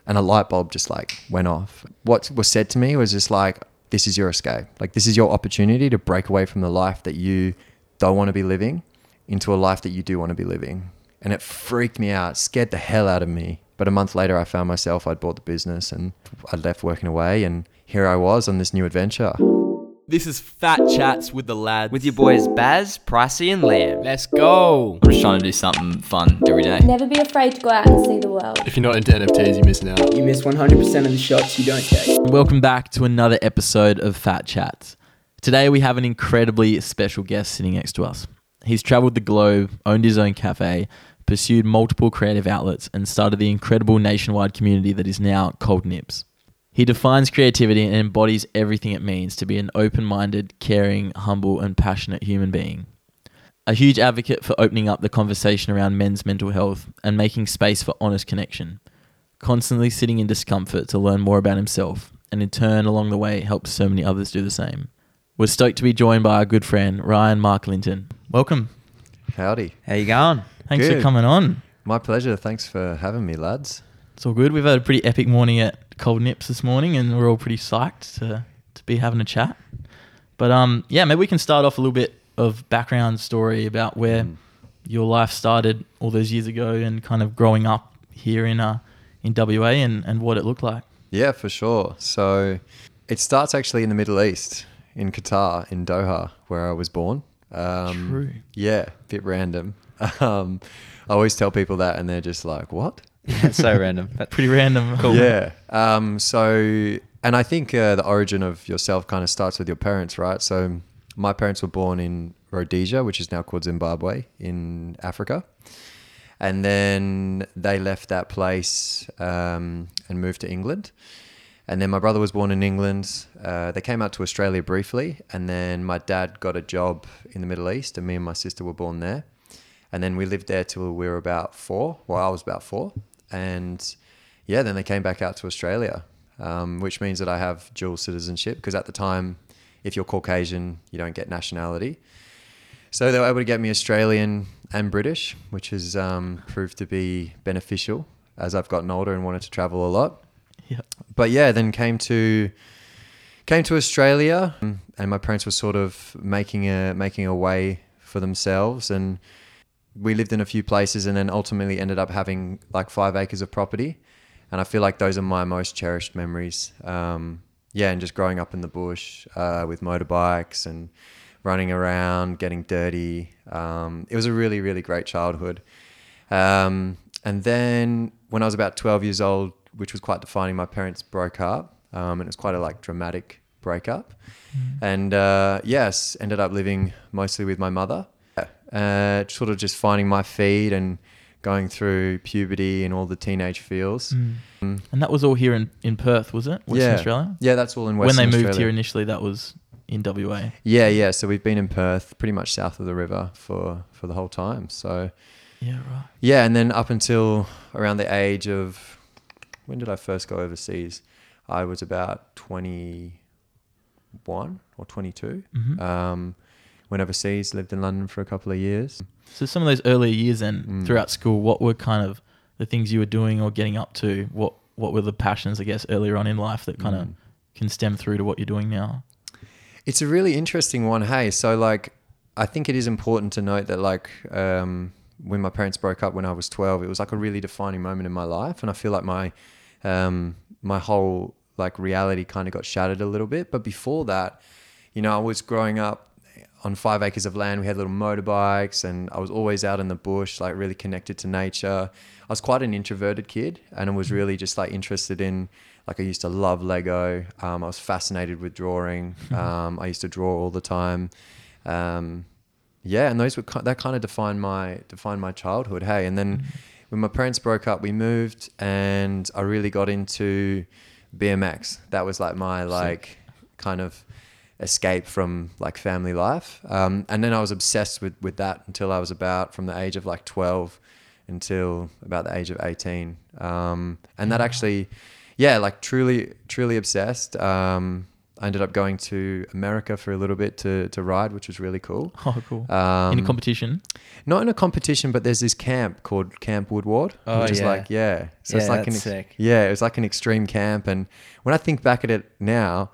And a light bulb just like went off. What was said to me was just like, this is your escape. Like, this is your opportunity to break away from the life that you don't want to be living into a life that you do want to be living. And it freaked me out, scared the hell out of me. But a month later, I found myself, I'd bought the business and I left working away. And here I was on this new adventure. This is Fat Chats with the lads. With your boys Baz, Pricey and Liam. Let's go. I'm just trying to do something fun every day. Never be afraid to go out and see the world. If you're not into NFTs, you're missing out. You miss 100% of the shots you don't take. Welcome back to another episode of Fat Chats. Today we have an incredibly special guest sitting next to us. He's travelled the globe, owned his own cafe, pursued multiple creative outlets and started the incredible nationwide community that is now Cold Nips. He defines creativity and embodies everything it means to be an open-minded, caring, humble and passionate human being. A huge advocate for opening up the conversation around men's mental health and making space for honest connection. Constantly sitting in discomfort to learn more about himself and in turn along the way helps so many others do the same. We're stoked to be joined by our good friend Ryan Mark Linton. Welcome. Howdy. How you going? Thanks Good. for coming on. My pleasure. Thanks for having me, lads. It's all good. We've had a pretty epic morning at Cold Nips this morning and we're all pretty psyched to be having a chat. But maybe we can start off a little bit of background story about where your life started all those years ago and kind of growing up here in WA and what it looked like. Yeah, for sure. So it starts actually in the Middle East, in Qatar, in Doha, where I was born. True. Yeah, bit random. I always tell people that and they're just like, what? That's so random. But Pretty random. Cool. Yeah. And I think the origin of yourself kind of starts with your parents, right? So my parents were born in Rhodesia, which is now called Zimbabwe in Africa. And then they left that place and moved to England. And then my brother was born in England. They came out to Australia briefly. And then my dad got a job in the Middle East and me and my sister were born there. And then we lived there till we were about 4. Well, I was about 4. And yeah, then they came back out to Australia, which means that I have dual citizenship because at the time, if you're Caucasian, you don't get nationality. So they were able to get me Australian and British, which has proved to be beneficial as I've gotten older and wanted to travel a lot. Yeah. But yeah, then came to Australia and my parents were sort of making a way for themselves and we lived in a few places and then ultimately ended up having like 5 acres of property. And I feel like those are my most cherished memories. And just growing up in the bush with motorbikes and running around, getting dirty. It was a really, really great childhood. And then when I was about 12 years old, which was quite defining, my parents broke up. And it was quite a dramatic breakup. And ended up living mostly with my mother. Sort of just finding my feet and going through puberty and all the teenage feels. And that was all here in Perth, was it? Western Australia? Yeah, that's all in Western Australia. When they moved here initially, that was in WA. Yeah. So we've been in Perth, pretty much south of the river for the whole time. So yeah, right. Yeah, and then up until around the age of, when did I first go overseas? I was about 21 or 22. Went overseas, lived in London for a couple of years. So some of those earlier years then throughout school, what were kind of the things you were doing or getting up to? What were the passions, I guess, earlier on in life that kind of can stem through to what you're doing now? It's a really interesting one, hey. So I think it is important to note that when my parents broke up when I was 12, it was like a really defining moment in my life. And I feel like my whole reality kind of got shattered a little bit. But before that, I was growing up on 5 acres of land. We had little motorbikes and I was always out in the bush, really connected to nature. I was quite an introverted kid and I was really just interested in, I used to love Lego. I was fascinated with drawing. I used to draw all the time. And those that kind of defined my childhood. Hey, and then when my parents broke up, we moved and I really got into BMX. That was my kind of escape from family life. And then I was obsessed with that until I was from the age of 12 until about the age of 18. And that actually, truly obsessed. I ended up going to America for a little bit to ride, which was really cool. Oh, cool. In a competition? Not in a competition, but there's this camp called Camp Woodward, Oh, which is yeah. like, yeah. So Yeah, it's like that's sick. Yeah, it was like an extreme camp. And when I think back at it now,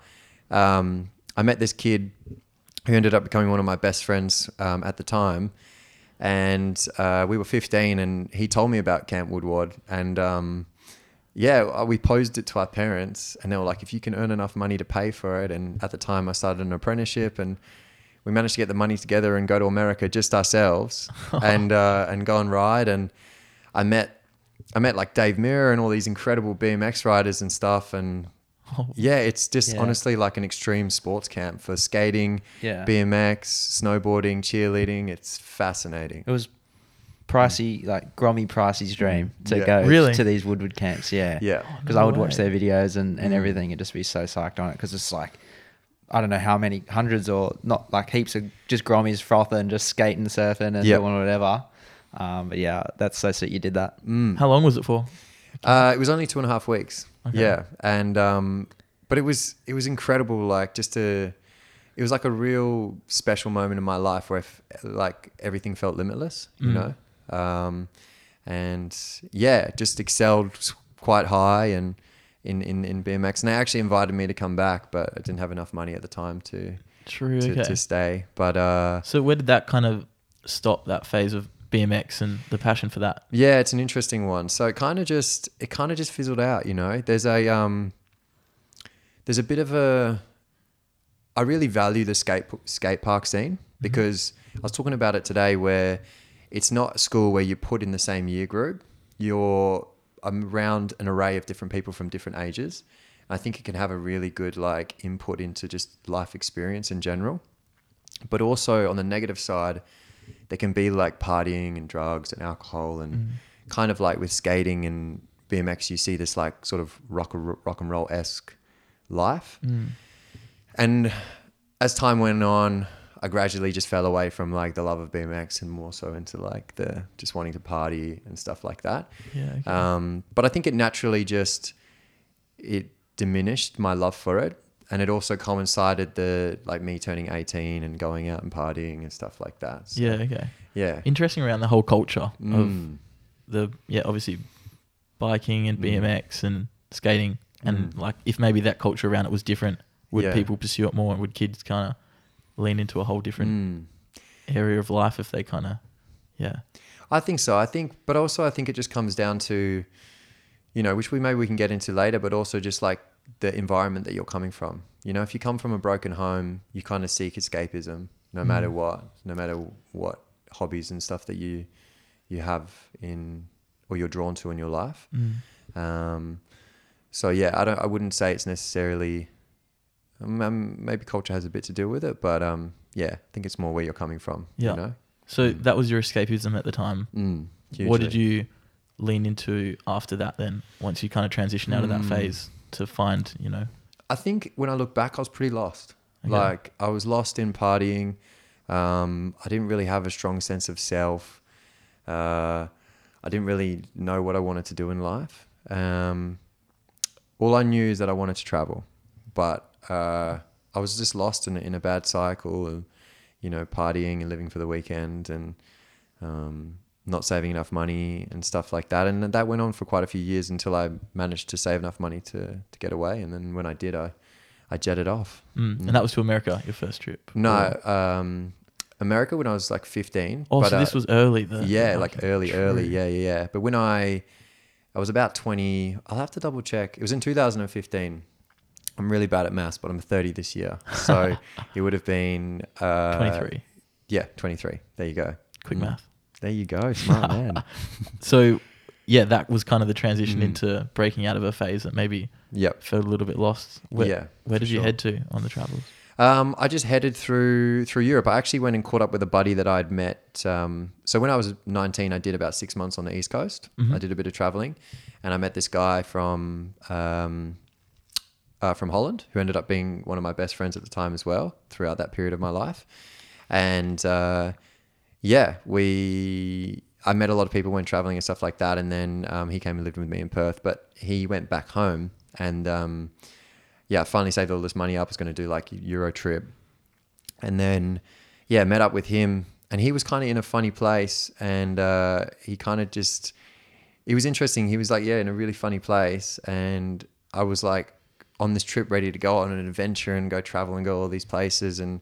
I met this kid who ended up becoming one of my best friends at the time. And we were 15 and he told me about Camp Woodward. And we posed it to our parents and they were like, if you can earn enough money to pay for it. And at the time I started an apprenticeship and we managed to get the money together and go to America just ourselves and go and ride. And I met like Dave Mirra and all these incredible BMX riders and stuff. And yeah, it's just honestly like an extreme sports camp for skating, BMX, snowboarding, cheerleading. It's fascinating. It was Pricey, like Grommy Pricey's dream to Yeah. go Really? to these Woodward camps. Yeah. Yeah. Because I would watch their videos and everything and just be so psyched on it because it's like, I don't know how many hundreds or not like heaps of just Grommies frothing, just skating, surfing and doing whatever. But yeah, that's so sweet you did that. How long was it for? It was only 2.5 weeks. Okay. Yeah. And, but it was incredible. Like it was like a real special moment in my life where like everything felt limitless, you know? And yeah, just excelled quite high and in BMX. And they actually invited me to come back, but I didn't have enough money at the time to stay. But, So where did that kind of stop, that phase of BMX and the passion for that? yeah, it's an interesting one. So it kind of just fizzled out, you know. There's a bit of I really value the skate park scene because I was talking about it today where it's not a school where you're put in the same year group. You're around an array of different people from different ages. I think it can have a really good like input into just life experience in general. But also on the negative side, there can be like partying and drugs and alcohol and kind of like with skating and BMX, you see this like sort of rock and roll-esque life. And as time went on, I gradually just fell away from like the love of BMX and more so into like the just wanting to party and stuff like that. Yeah. Okay. But I think it naturally it diminished my love for it. And it also coincided me turning 18 and going out and partying and stuff like that. So, Yeah. Okay. yeah. Interesting around the whole culture of obviously biking and BMX and skating and like if maybe that culture around it was different, would people pursue it more and would kids kind of lean into a whole different area of life if they kind of, I think so. But also I think it just comes down to, you know, which we can get into later, but also just like the environment that you're coming from. You know, if you come from a broken home, you kind of seek escapism no matter what hobbies and stuff that you have or you're drawn to in your life. So yeah, I wouldn't say it's necessarily, maybe culture has a bit to do with it, but yeah, I think it's more where you're coming from, you know? So that was your escapism at the time. Hugely. What did you lean into after that then, once you kind of transition out of that phase to find, you know? I think when I look back, I was pretty lost. Okay. Like I was lost in partying. I didn't really have a strong sense of self. I didn't really know what I wanted to do in life. All I knew is that I wanted to travel, but I was just lost in a bad cycle of, you know, partying and living for the weekend and not saving enough money and stuff like that. And that went on for quite a few years until I managed to save enough money to get away. And then when I did, I jetted off. And that was to America, your first trip? No, America when I was like 15. Oh, but, so this was early then? Yeah, like early. Yeah. But when I was about 20, I'll have to double check. It was in 2015. I'm really bad at maths, but I'm 30 this year. So it would have been... 23. Yeah, 23. There you go. Quick math. There you go. Smart man. So yeah, that was kind of the transition into breaking out of a phase that maybe felt a little bit lost. Where did you head to on the travels? I just headed through Europe. I actually went and caught up with a buddy that I'd met. So when I was 19, I did about 6 months on the East Coast. I did a bit of traveling, and I met this guy from Holland who ended up being one of my best friends at the time as well throughout that period of my life. And I met a lot of people when traveling and stuff like that. And then he came and lived with me in Perth, but he went back home and I finally saved all this money up. I was going to do like a Euro trip. And then, met up with him, and he was kind of in a funny place, and he kind of just, it was interesting. He was like, in a really funny place. And I was like on this trip ready to go on an adventure and go travel and go all these places. And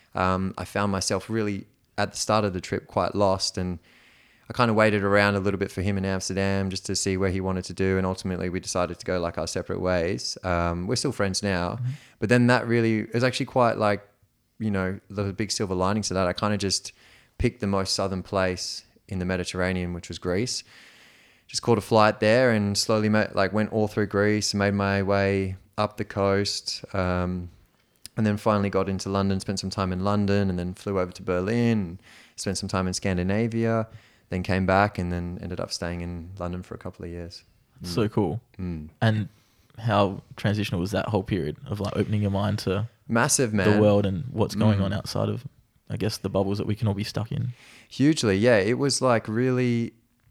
I found myself really at the start of the trip quite lost, and I kind of waited around a little bit for him in Amsterdam just to see where he wanted to do. And ultimately we decided to go like our separate ways. We're still friends now, but then that really is actually quite like, the big silver lining to that. I kind of just picked the most southern place in the Mediterranean, which was Greece. Just caught a flight there and slowly went all through Greece, made my way up the coast, and then finally got into London, spent some time in London, and then flew over to Berlin, spent some time in Scandinavia, then came back, and then ended up staying in London for a couple of years. So cool. And how transitional was that whole period of like opening your mind to massive, man, the world and what's going on outside of, I guess, the bubbles that we can all be stuck in? Hugely, yeah. It was like really,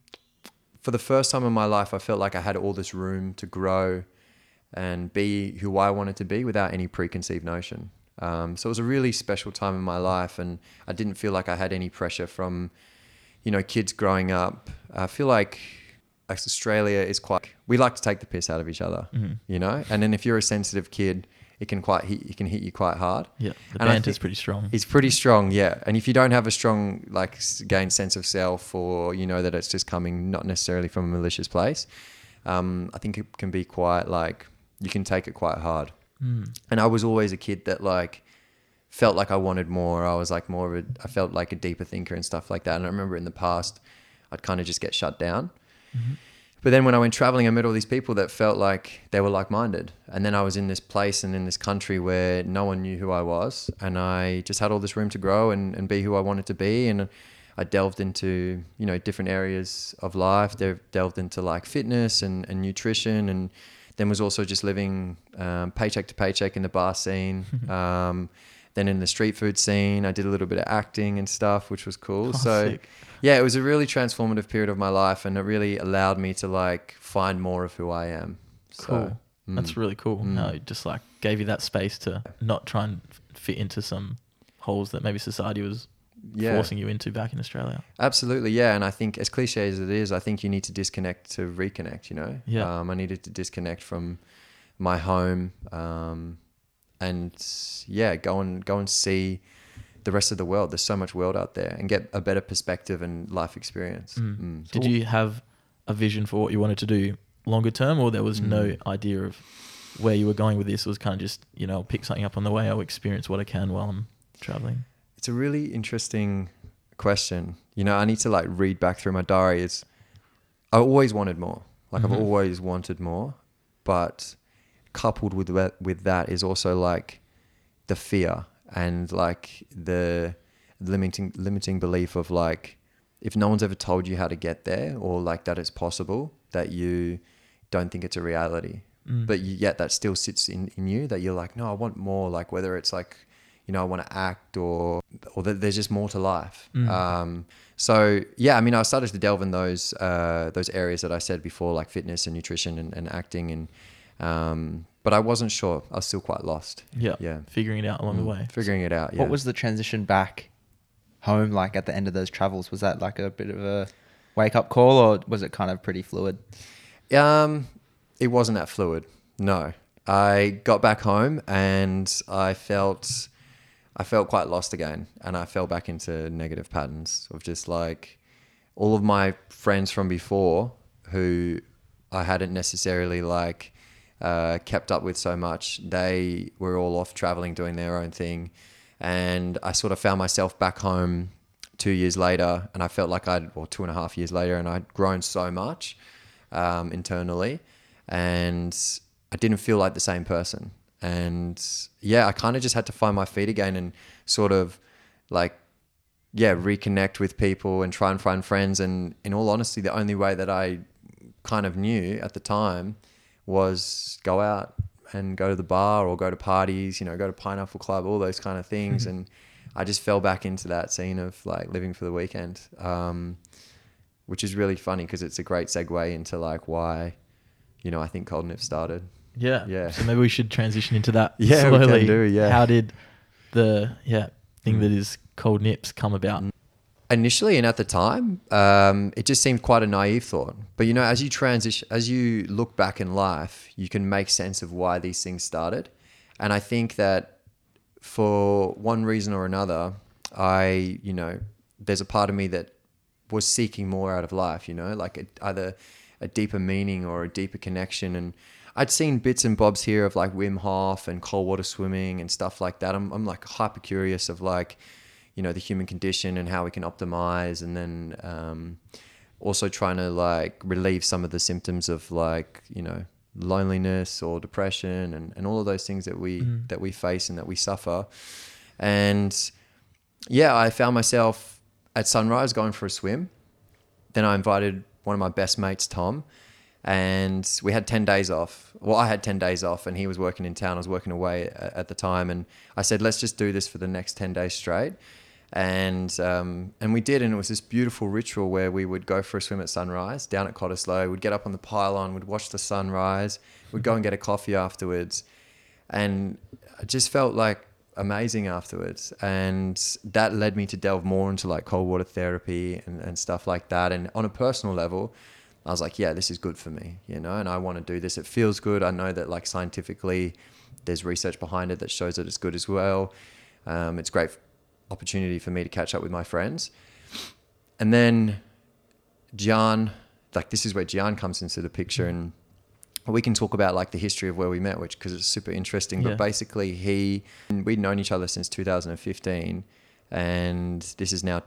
for the first time in my life, I felt like I had all this room to grow and be who I wanted to be without any preconceived notion. So it was a really special time in my life, and I didn't feel like I had any pressure from, kids growing up. I feel like Australia is quite, we like to take the piss out of each other, and then if you're a sensitive kid, it can hit you quite hard. Yeah, the banter's pretty strong. It's pretty strong, yeah. And if you don't have a strong, gained sense of self, or that it's just coming not necessarily from a malicious place, I think it can be quite you can take it quite hard. And I was always a kid that felt like I wanted more. I was I felt like a deeper thinker and stuff like that. And I remember in the past, I'd kind of just get shut down. But then when I went traveling, I met all these people that felt like they were like-minded. And then I was in this place and in this country where no one knew who I was. And I just had all this room to grow and be who I wanted to be. And I delved into, different areas of life. Delved into fitness and nutrition, and then was also just living paycheck to paycheck in the bar scene. Then in the street food scene, I did a little bit of acting and stuff, which was cool. Sick. Yeah, it was a really transformative period of my life, and it really allowed me to find more of who I am. Cool. That's really cool. No, it just gave you that space to not try and fit into some holes that maybe society was forcing you into back in Australia. Absolutely, yeah. And I think, as cliche as it is, I think you need to disconnect to reconnect, Yeah. I needed to disconnect from my home, and go and see the rest of the world. There's so much world out there, and get a better perspective and life experience. Did you have a vision for what you wanted to do longer term, or there was no idea of where you were going with this? It was kind of just, I'll pick something up on the way, I'll experience what I can while I'm traveling? It's a really interesting question. I need to read back through my diary. I always wanted more. I've always wanted more, but coupled with that is also the fear and the limiting belief of if no one's ever told you how to get there, or that it's possible, that you don't think it's a reality. But yet that still sits in you, that you're no, I want more, whether it's I want to act or that there's just more to life. So yeah, I started to delve in those areas that I said before, fitness and nutrition and acting, and but I wasn't sure. I was still quite lost. Yeah. Figuring it out along the way. Figuring it out. Yeah. What was the transition back home at the end of those travels? Was that a bit of a wake up call, or was it kind of pretty fluid? It wasn't that fluid. No, I got back home and I felt quite lost again, and I fell back into negative patterns of just all of my friends from before who I hadn't necessarily kept up with so much. They were all off traveling, doing their own thing. And I sort of found myself back home 2 years later, and I felt or 2.5 years later, and I'd grown so much internally, and I didn't feel like the same person. And yeah, I kind of just had to find my feet again and sort of reconnect with people and try and find friends. And in all honesty, the only way that I kind of knew at the time was go out and go to the bar or go to parties, go to Pineapple Club, all those kind of things. And I just fell back into that scene of living for the weekend, which is really funny because it's a great segue into why, I think Cold Nip started. Yeah. Yeah. So maybe we should transition into that Yeah, we can slowly. do, yeah. How did the thing that is Cold Nips come about? Initially and at the time, it just seemed quite a naive thought. But you know, as you transition, as you look back in life, you can make sense of why these things started. And I think that for one reason or another, there's a part of me that was seeking more out of life, like either a deeper meaning or a deeper connection. And I'd seen bits and bobs here of like Wim Hof and cold water swimming and stuff like that. I'm like hyper curious of like, the human condition and how we can optimize, and then also trying to like relieve some of the symptoms of like, loneliness or depression and all of those things that we face and that we suffer. And yeah, I found myself at sunrise going for a swim. Then I invited one of my best mates, Tom, and we had 10 days off. Well, I had 10 days off and he was working in town. I was working away at the time. And I said, let's just do this for the next 10 days straight. And we did. And it was this beautiful ritual where we would go for a swim at sunrise down at Cottesloe. We'd get up on the pylon, we'd watch the sunrise, we'd go and get a coffee afterwards. And I just felt like amazing afterwards. And that led me to delve more into like cold water therapy and stuff like that. And on a personal level, I was like, yeah, this is good for me, and I want to do this. It feels good. I know that like scientifically there's research behind it that shows that it's good as well. It's a great opportunity for me to catch up with my friends. And then Gian, like this is where Gian comes into the picture, and we can talk about like the history of where we met, because it's super interesting. Yeah. But basically we'd known each other since 2015. And this is now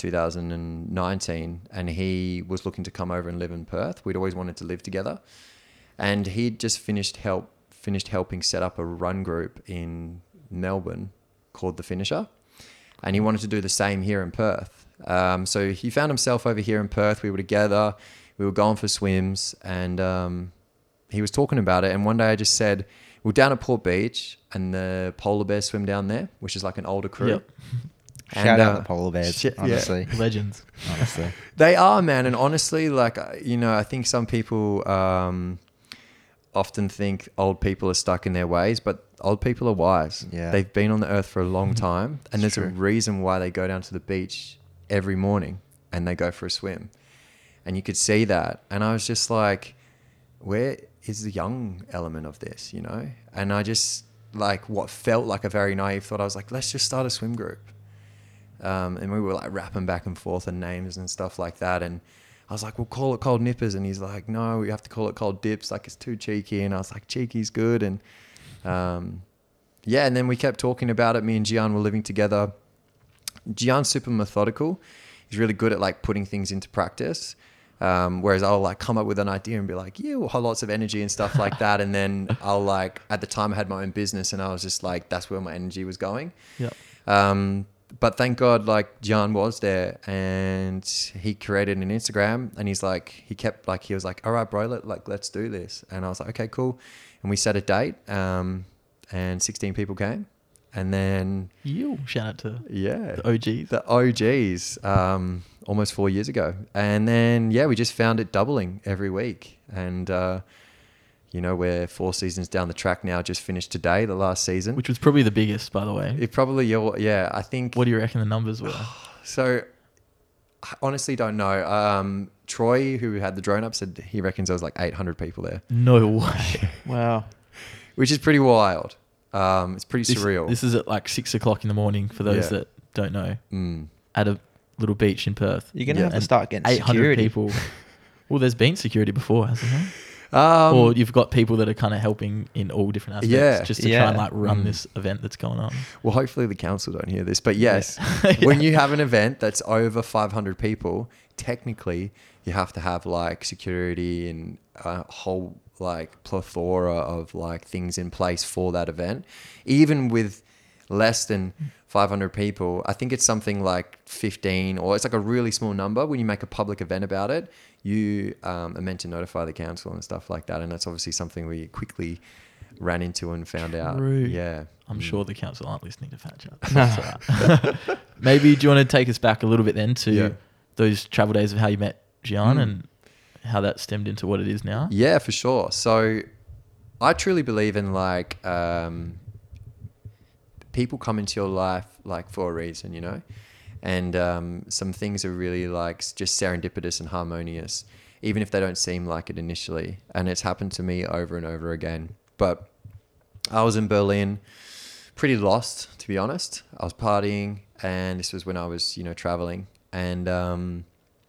2019, and he was looking to come over and live in Perth. We'd always wanted to live together, and he'd just finished helping set up a run group in Melbourne called The Finisher, and he wanted to do the same here in Perth. So he found himself over here in Perth. We were together, we were going for swims, and he was talking about it. And one day I just said, we're down at Port Beach, and the polar bears swim down there, which is like an older crew. Yep. Shout out the polar bears, honestly. Legends. Honestly. They are, man. And honestly, like, I think some people often think old people are stuck in their ways, but old people are wise. Yeah. They've been on the earth for a long time, and there's true. a reason why they go down to the beach every morning and they go for a swim. And you could see that. And I was just like, where is the young element of this, And I just, like, what felt like a very naive thought, I was like, let's just start a swim group. And we were like rapping back and forth and names and stuff like that. And I was like, we'll call it Cold Nippers. And he's like, no, we have to call it Cold Dips. Like, it's too cheeky. And I was like, cheeky's good. And and then we kept talking about it. Me and Gian were living together. Gian's super methodical. He's really good at like putting things into practice. Whereas I'll like come up with an idea and be like, yeah, we'll have lots of energy and stuff like that. And then I'll like, at the time I had my own business, and I was just like, that's where my energy was going. Yep. But thank God, like, Gian was there, and he created an Instagram, and he was like, all right, bro, let's do this. And I was like, okay, cool. And we set a date, and 16 people came. And then Shout out to the OGs. The OGs, almost 4 years ago. And then, we just found it doubling every week. And, we're 4 seasons down the track now, just finished today, the last season. Which was probably the biggest, by the way. It probably, I think. What do you reckon the numbers were? So, I honestly don't know. Troy, who had the drone up, said he reckons there was like 800 people there. No way. Wow. Which is pretty wild. It's pretty surreal. This is at like 6 o'clock in the morning for those that don't know. At a little beach in Perth. You're going to have to start getting 800 security. people. Well, there's been security before, hasn't there? Or you've got people that are kind of helping in all different aspects just to try and like run this event that's going on. Well, hopefully the council don't hear this. But yes, when you have an event that's over 500 people, technically you have to have like security and a whole like plethora of like things in place for that event. Even with less than 500 people, I think it's something like 15, or it's like a really small number. When you make a public event about it, you are meant to notify the council and stuff like that. And that's obviously something we quickly ran into and found out. Yeah. I'm sure the council aren't listening to Fat Chat. That's all right. Maybe do you want to take us back a little bit then to those travel days of how you met Gian and how that stemmed into what it is now? Yeah, for sure. So I truly believe in like people come into your life like for a reason, you know, and some things are really like just serendipitous and harmonious, even if they don't seem like it initially. And it's happened to me over and over again. But I was in Berlin, pretty lost, to be honest. I was partying, and this was when I was, you know, traveling. And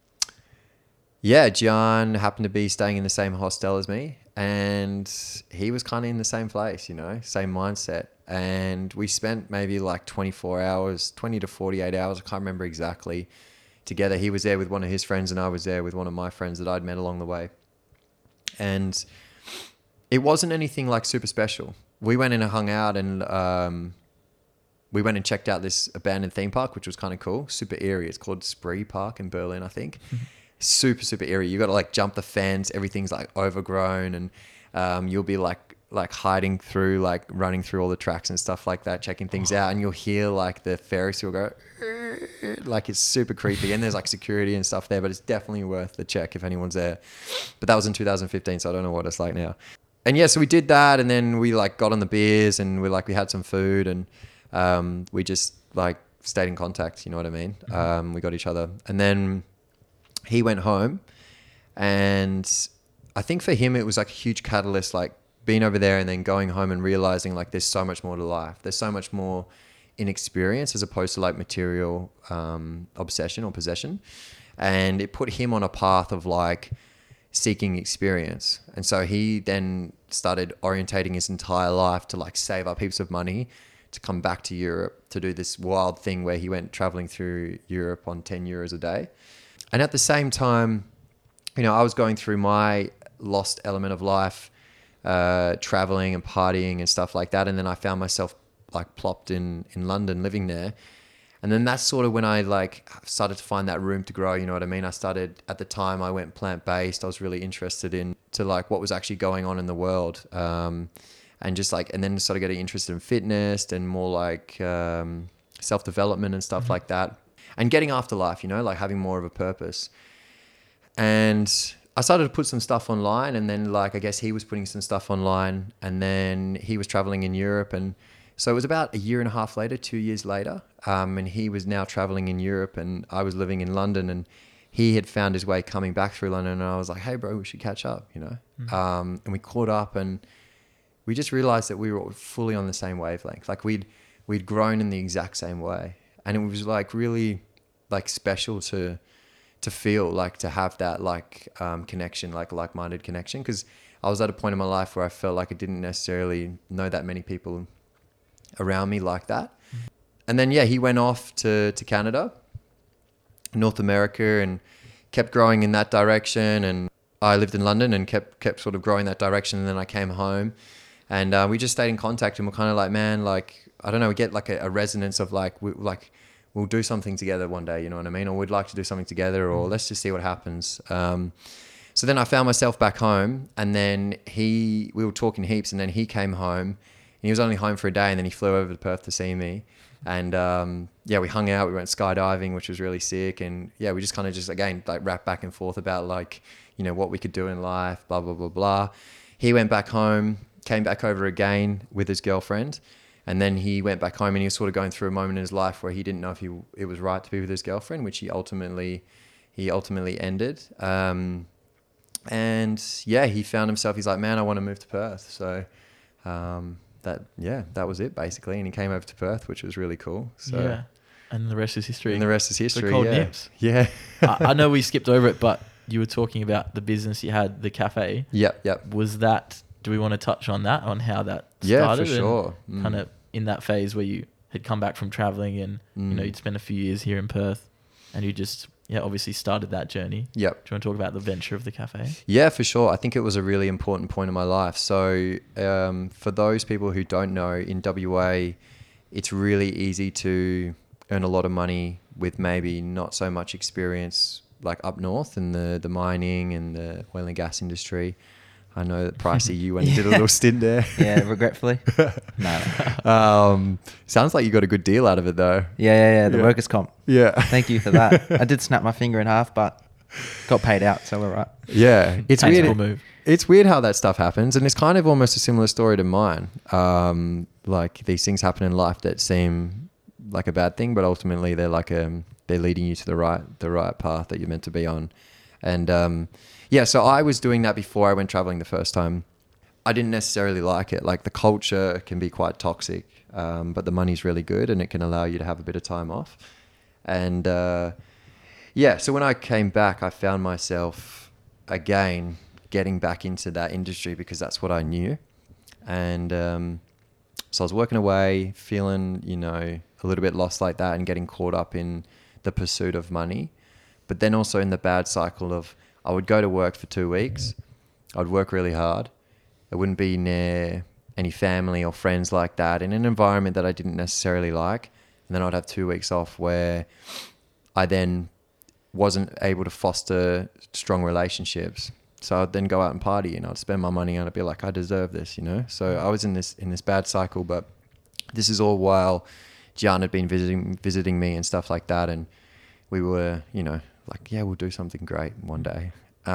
yeah, Gian happened to be staying in the same hostel as me, and he was kind of in the same place, you know, same mindset. And we spent maybe like 24 hours, 20 to 48 hours, I can't remember exactly, together. He was there with one of his friends, and I was there with one of my friends that I'd met along the way. And it wasn't anything like super special. We went in and hung out, and we went and checked out this abandoned theme park, which was kind of cool, super eerie. It's called Spree Park in Berlin, I think. Super, super eerie. You got to like jump the fence. Everything's like overgrown, and you'll be like hiding through, like running through all the tracks and stuff like that, checking things out, and you'll hear like the Ferris wheel go, like it's super creepy. And there's like security and stuff there, but it's definitely worth the check if anyone's there. But that was in 2015, so I don't know what it's like now. And yeah, so we did that, and then we like got on the beers, and we had some food, and we just like stayed in contact. You know what I mean? We got each other, and then he went home, and I think for him it was like a huge catalyst, like being over there and then going home and realizing like there's so much more to life. There's so much more in experience as opposed to like material obsession or possession. And it put him on a path of like seeking experience. And so he then started orientating his entire life to like save up heaps of money to come back to Europe to do this wild thing where he went traveling through Europe on 10 euros a day. And at the same time, you know, I was going through my lost element of life, traveling and partying and stuff like that. And then I found myself like plopped in London, living there. And then that's sort of when I like started to find that room to grow. You know what I mean? I started, at the time I went plant-based. I was really interested to like what was actually going on in the world. And just like, and then started getting interested in fitness and more like self-development and stuff like that. And getting after life, you know, like having more of a purpose. And I started to put some stuff online, and then like, I guess he was putting some stuff online, and then he was traveling in Europe. And so it was about a year and a half later, 2 years later. And he was now traveling in Europe, and I was living in London, and he had found his way coming back through London. And I was like, hey bro, we should catch up, you know? And we caught up, and we just realized that we were fully on the same wavelength. Like we'd grown in the exact same way. And it was like really like special to feel like, to have that like connection, like a like-minded connection. Cause I was at a point in my life where I felt like I didn't necessarily know that many people around me like that. And then, yeah, he went off to Canada, North America, and kept growing in that direction. And I lived in London and kept sort of growing that direction. And then I came home, and we just stayed in contact, and we're kind of like, man, like, I don't know, we get like a resonance of like, we'll do something together one day, you know what I mean? Or we'd like to do something together, or let's just see what happens. So then I found myself back home, and then we were talking heaps, and then he came home, and he was only home for a day, and then he flew over to Perth to see me. And yeah, we hung out, we went skydiving, which was really sick. And yeah, we just kind of just, again, like rap back and forth about like, you know, what we could do in life, blah, blah, blah, blah. He went back home, came back over again with his girlfriend. And then he went back home, and he was sort of going through a moment in his life where he didn't know if it was right to be with his girlfriend, which he ultimately ended. And yeah, he found himself, he's like, man, I want to move to Perth. So that was it basically. And he came over to Perth, which was really cool. So yeah. And the rest is history. The cold yeah. nips. Yeah. I know we skipped over it, but you were talking about the business you had, the cafe. Yep. Was that, do we want to touch on that, on how that started? Yeah, for sure. Kind of in that phase where you had come back from traveling, and you know, you'd spent a few years here in Perth, and you just obviously started that journey. Yep. Do you want to talk about the venture of the cafe? Yeah, for sure. I think it was a really important point in my life. So for those people who don't know, in WA, it's really easy to earn a lot of money with maybe not so much experience like up north in the mining and the oil and gas industry. I know that Pricey, you went and did a little stint there. Yeah, regretfully. No. Sounds like you got a good deal out of it though. Yeah. The workers' comp. Yeah. Thank you for that. I did snap my finger in half, but got paid out, so we're right. Yeah, it's Tactical weird. move. it's weird how that stuff happens, and it's kind of almost a similar story to mine. Like these things happen in life that seem like a bad thing, but ultimately they're like they're leading you to the right path that you're meant to be on. And yeah, so I was doing that before I went traveling the first time. I didn't necessarily like it. Like the culture can be quite toxic, but the money's really good and it can allow you to have a bit of time off. And yeah, so when I came back, I found myself again getting back into that industry because that's what I knew. And so I was working away, feeling, you know, a little bit lost like that and getting caught up in the pursuit of money. But then also in the bad cycle of I would go to work for 2 weeks. I'd work really hard. I wouldn't be near any family or friends like that in an environment that I didn't necessarily like. And then I'd have 2 weeks off where I then wasn't able to foster strong relationships. So I'd then go out and party and I'd spend my money and I'd be like, I deserve this, you know? So I was in this bad cycle, but this is all while Gian had been visiting me and stuff like that. And we were, you know, like, yeah, we'll do something great one day.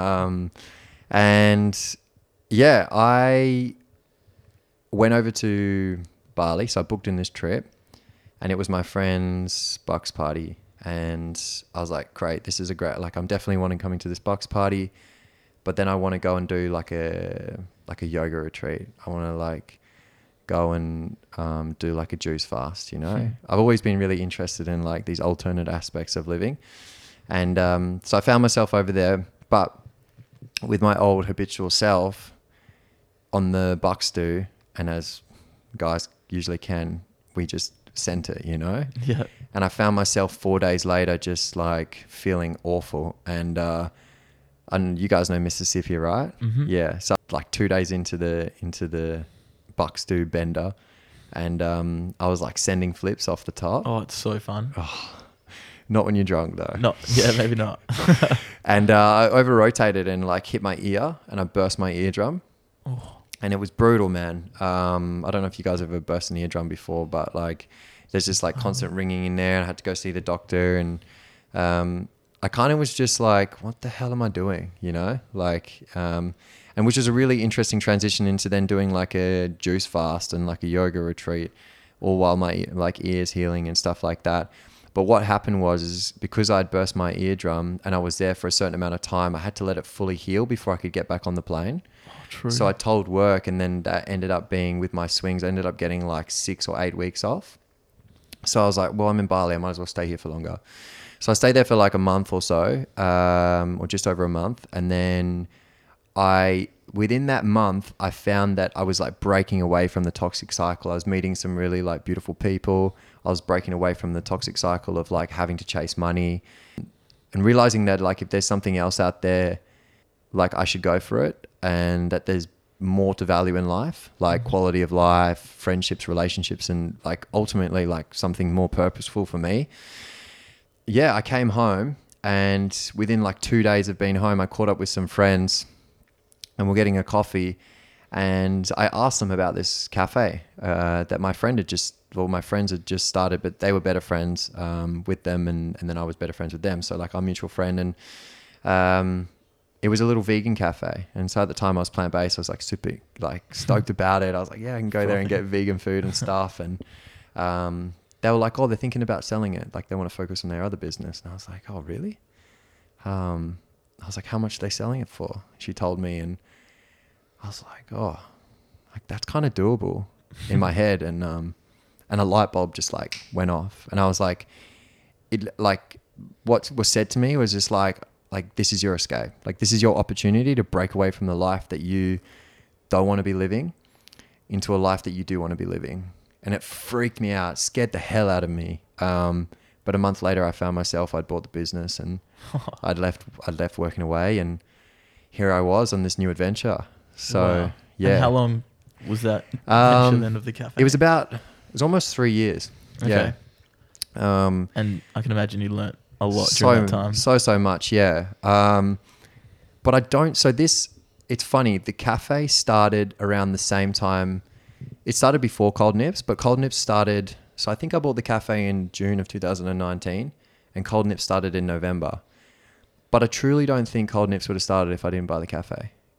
And yeah, I went over to Bali. So I booked in this trip and it was my friend's Bucks party. And I was like, great, this is a great, like, I'm definitely wanting coming to this Bucks party, but then I want to go and do like a yoga retreat. I want to like go and do like a juice fast, you know? I've always been really interested in like these alternate aspects of living. And so I found myself over there, but with my old habitual self on the Bucks do, and as guys usually can, we just sent it, you know? Yeah. And I found myself 4 days later just like feeling awful. And you guys know Mississippi, right? Mm-hmm. Yeah. So like 2 days into the Bucks do bender, and I was like sending flips off the top. Oh, it's so fun. Not when you're drunk though. No, yeah, maybe not. And I over rotated and like hit my ear and I burst my eardrum. Oh. And it was brutal, man. I don't know if you guys have ever burst an eardrum before, but like there's just like constant ringing in there. I had to go see the doctor, and I kind of was just like, what the hell am I doing? You know, like, and which was a really interesting transition into then doing like a juice fast and like a yoga retreat, all while my like ears healing and stuff like that. But what happened is because I'd burst my eardrum and I was there for a certain amount of time, I had to let it fully heal before I could get back on the plane. True. So I told work, and then that ended up being with my swings. I ended up getting like 6 or 8 weeks off. So I was like, well, I'm in Bali. I might as well stay here for longer. So I stayed there for like a month or so, or just over a month. And then within that month, I found that I was like breaking away from the toxic cycle. I was meeting some really like beautiful people. I was breaking away from the toxic cycle of like having to chase money, and realizing that like if there's something else out there, like I should go for it, and that there's more to value in life, like quality of life, friendships, relationships, and like ultimately like something more purposeful for me. Yeah, I came home, and within like 2 days of being home, I caught up with some friends and we're getting a coffee, and I asked them about this cafe that my friends had just started, but they were better friends with them, and then I was better friends with them. So like our mutual friend, and it was a little vegan cafe. And so at the time I was plant-based. I was like super like stoked about it. I was like, yeah, I can go there and get vegan food and stuff. And they were like, oh, they're thinking about selling it. Like they want to focus on their other business. And I was like, oh, really? I was like, how much are they selling it for? She told me, and I was like, oh, like that's kind of doable in my head. And a light bulb just like went off. And I was like, what was said to me was just like, this is your escape. Like, this is your opportunity to break away from the life that you don't want to be living into a life that you do want to be living. And it freaked me out, scared the hell out of me. But a month later, I found myself, I'd bought the business, and I'd left working away, and here I was on this new adventure. So, wow. yeah. And how long was that adventure then of the cafe? It was almost 3 years. Okay. Yeah. And I can imagine you learnt a lot during that time. So much, yeah. But I don't, it's funny, the cafe started around the same time. It started before Cold Nips, but Cold Nips started, so I think I bought the cafe in June of 2019, and Cold Nips started in November. But I truly don't think Cold Nips would have started if I didn't buy the cafe.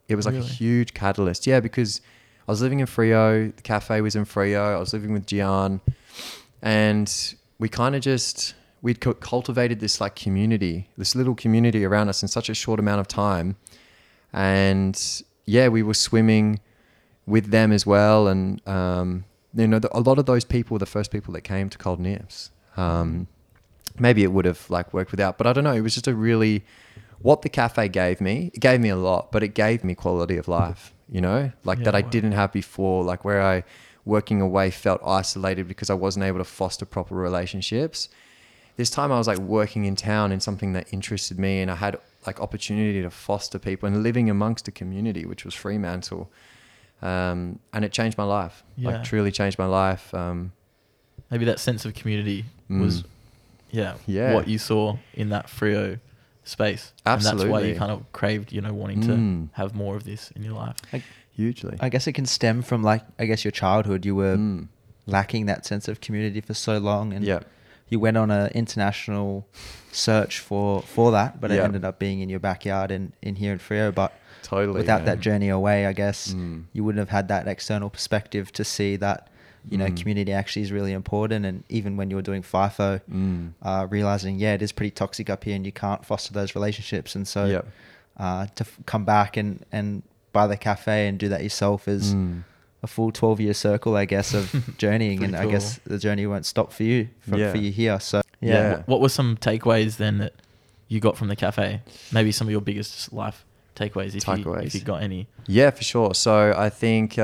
it was like a Really? huge catalyst. Yeah, because I was living in Freo, the cafe was in Freo, I was living with Gian, and we kind of just, we'd cultivated this like community, this little community around us in such a short amount of time. And yeah, we were swimming with them as well. And, you know, a lot of those people were the first people that came to Cold Nips. Maybe it would have like worked without, but I don't know. It was just a really, what the cafe gave me, it gave me a lot, but it gave me quality of life, you know, like that I didn't have before, like where I working away felt isolated because I wasn't able to foster proper relationships. This time I was like working in town in something that interested me, and I had like opportunity to foster people and living amongst a community, which was Fremantle. And it changed my life, like truly changed my life. Maybe that sense of community was, what you saw in that Freo space. Absolutely. And that's why you kind of craved, you know, wanting to have more of this in your life. Hugely. I guess it can stem from like, I guess your childhood, you were lacking that sense of community for so long, and you went on an international search for that, but it ended up being in your backyard in here in Freo. But totally, without that journey away, I guess you wouldn't have had that external perspective to see that, you know, community actually is really important. And even when you were doing FIFO, realizing, it is pretty toxic up here and you can't foster those relationships. And so to come back and buy the cafe and do that yourself is a full 12-year circle, I guess, of journeying. And cool. I guess the journey won't stop for you, for you here. So, What were some takeaways then that you got from the cafe? Maybe some of your biggest life takeaways, if you got any. Yeah, for sure. So I think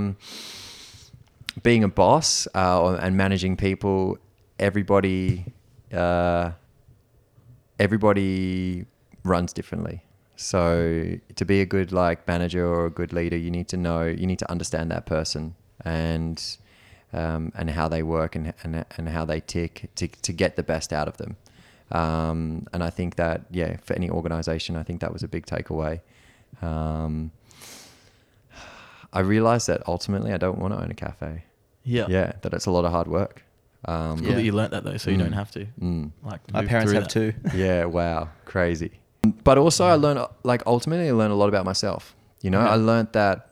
being a boss and managing people, everybody runs differently. So to be a good like manager or a good leader, you need to understand that person and how they work and how they tick to get the best out of them. And I think that, for any organization, I think that was a big takeaway. I realized that ultimately I don't want to own a cafe. That it's a lot of hard work. It's cool that you learnt that though, so you don't have to. Like my parents have too. Wow, crazy. But also I learned, like, ultimately I learned a lot about myself. You know, I learned that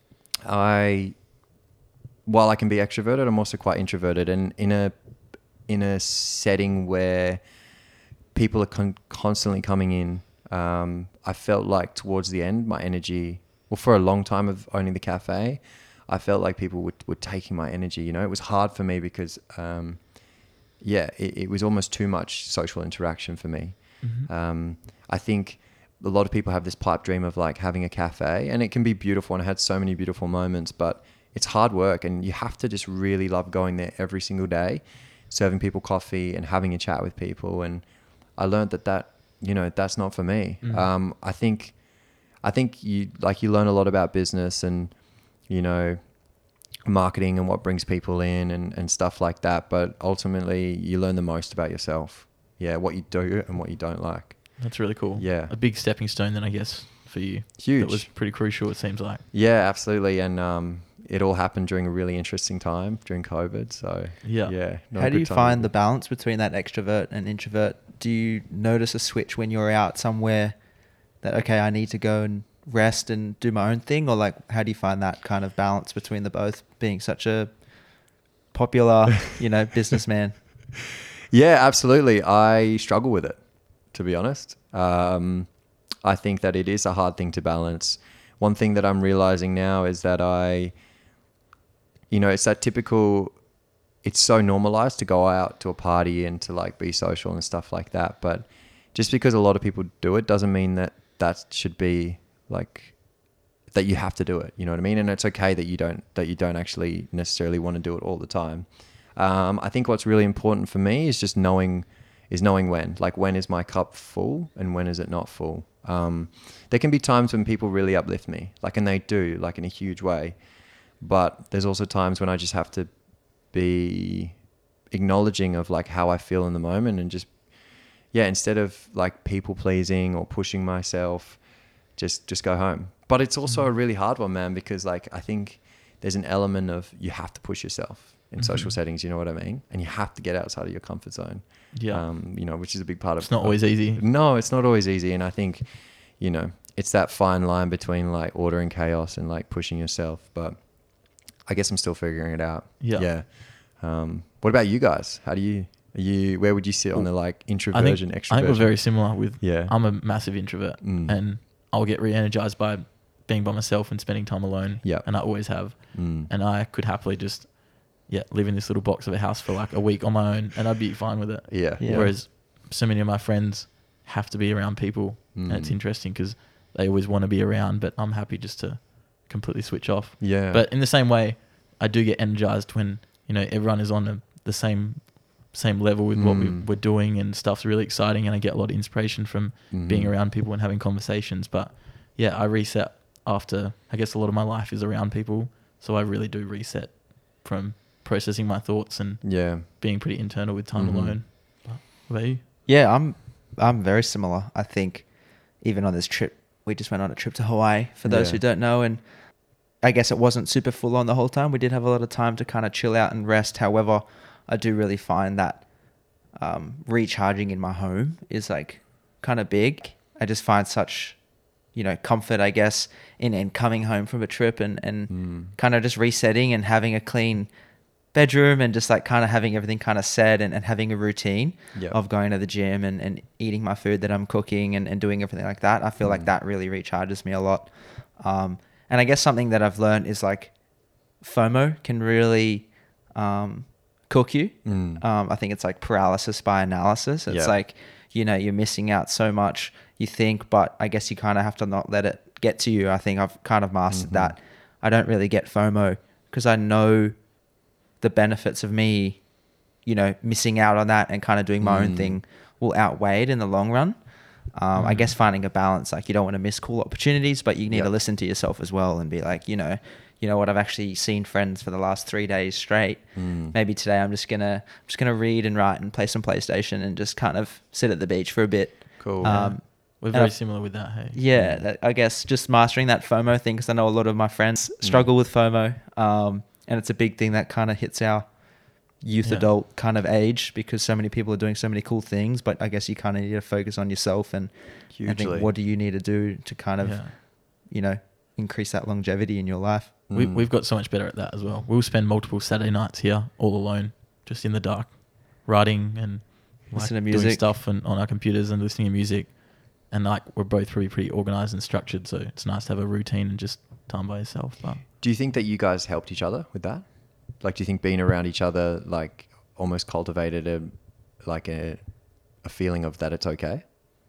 while I can be extroverted, I'm also quite introverted. And in a setting where people are constantly coming in, I felt like towards the end, my energy, for a long time of owning the cafe, I felt like people were taking my energy. You know, it was hard for me because, it was almost too much social interaction for me. I think a lot of people have this pipe dream of like having a cafe, and it can be beautiful, and I had so many beautiful moments, but it's hard work, and you have to just really love going there every single day, serving people coffee and having a chat with people. And I learned that you know, that's not for me. I think you learn a lot about business and, you know, marketing and what brings people in and stuff like that. But ultimately you learn the most about yourself. What you do and what you don't like. That's really cool. A big stepping stone then, I guess, for you. Huge. That was pretty crucial, it seems like. Yeah, absolutely. And it all happened during a really interesting time during COVID. So How do you find the balance between that extrovert and introvert? Do you notice a switch when you're out somewhere that, okay, I need to go and rest and do my own thing? Or like, how do you find that kind of balance between the both, being such a popular, you know, businessman? Yeah, absolutely. I struggle with it, to be honest. I think that it is a hard thing to balance. One thing that I'm realizing now is that it's that typical, it's so normalized to go out to a party and to like be social and stuff like that. But just because a lot of people do it doesn't mean that should be like, that you have to do it. You know what I mean? And it's okay that you don't actually necessarily want to do it all the time. I think what's really important for me is just knowing when is my cup full and when is it not full. There can be times when people really uplift me, like, and they do, like, in a huge way. But there's also times when I just have to be acknowledging of like how I feel in the moment, and just, instead of like people pleasing or pushing myself, just go home. But it's also a really hard one, man, because like, I think there's an element of, you have to push yourself in social settings, you know what I mean? And you have to get outside of your comfort zone. Which is a big part of... It's not always easy. No, it's not always easy. And I think, it's that fine line between like order and chaos and like pushing yourself. But I guess I'm still figuring it out. Yeah. What about you guys? How do you, where would you sit on the like introversion, extroversion? I think we're very similar with, Yeah. I'm a massive introvert and I'll get re-energized by being by myself and spending time alone. Yeah. And I always have. And I could happily just, live in this little box of a house for like a week on my own and I'd be fine with it. Yeah. Yeah. Whereas so many of my friends have to be around people and it's interesting because they always want to be around, but I'm happy just to completely switch off. Yeah. But in the same way, I do get energized when, everyone is on the same level with what we're doing and stuff's really exciting and I get a lot of inspiration from being around people and having conversations. But yeah, I reset after, I guess a lot of my life is around people. So I really do reset from processing my thoughts and being pretty internal with time alone. What about you? Yeah, I'm very similar. I think even on this trip, we just went on a trip to Hawaii for those who don't know. And I guess it wasn't super full on the whole time. We did have a lot of time to kind of chill out and rest. However, I do really find that recharging in my home is like kind of big. I just find such, comfort, I guess, in coming home from a trip and kind of just resetting and having a clean bedroom and just like kind of having everything kind of set and having a routine of going to the gym and eating my food that I'm cooking and doing everything like that. I feel like that really recharges me a lot. And I guess something that I've learned is like FOMO can really cook you. I think it's like paralysis by analysis. It's like, you're missing out so much, you think, but I guess you kind of have to not let it get to you. I think I've kind of mastered that. I don't really get FOMO because I know the benefits of me, missing out on that and kind of doing my own thing will outweigh it in the long run. I guess finding a balance, like you don't want to miss cool opportunities, but you need to listen to yourself as well and be like, you know what, I've actually seen friends for the last 3 days straight. Maybe today I'm just gonna read and write and play some PlayStation and just kind of sit at the beach for a bit. Cool. We're very similar with that. Hey. Yeah, I guess just mastering that FOMO thing, because I know a lot of my friends struggle with FOMO, and it's a big thing that kind of hits our youth adult kind of age because so many people are doing so many cool things, but I guess you kind of need to focus on yourself and think, what do you need to do to kind of, increase that longevity in your life? We've got so much better at that as well. We'll spend multiple Saturday nights here all alone, just in the dark, writing and Listen to doing music. stuff on our computers and listening to music. And like we're both pretty organized and structured, so it's nice to have a routine and just time by yourself. But Do you think that you guys helped each other with that? Like, do you think being around each other like almost cultivated a feeling of that it's okay?